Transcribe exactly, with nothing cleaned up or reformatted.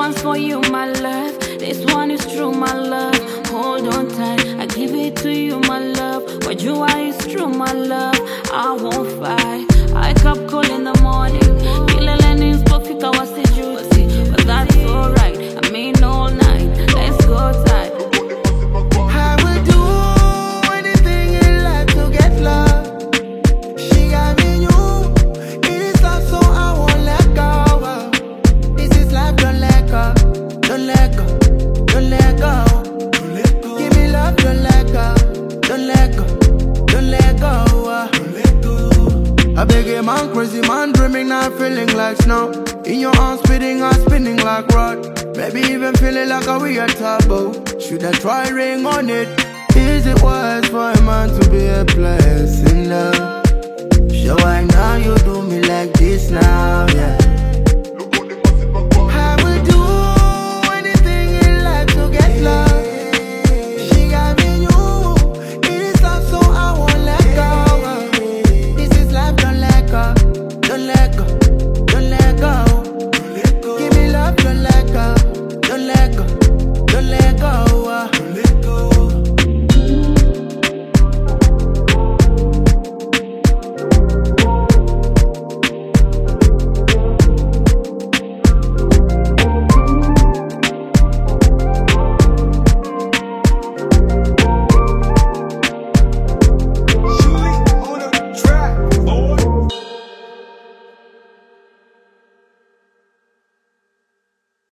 chance for you, my love. This one is true, my love. Hold on tight, I give it to you, my love. What you are is true, my love. I won't fight. I kept cool in the morning. Feeling is perfect, I was the juicy. But that's alright, I mean all night. Let's go tight. I will do anything in life to get love. She got me new. It is love, so I won't let go. This is life, don't let go. Don't let go. Don't let go. Don't let go. Give me love, don't let go. Don't let go. Don't let go. Don't let go. I beg a man, crazy man, dreaming, not feeling like snow. In your arms, spinning, I'm spinning like rod. Maybe even feeling like a real turbo. Should I try ring on it? Is it wise for a man to be a place in love? So why now you do me like this now, yeah?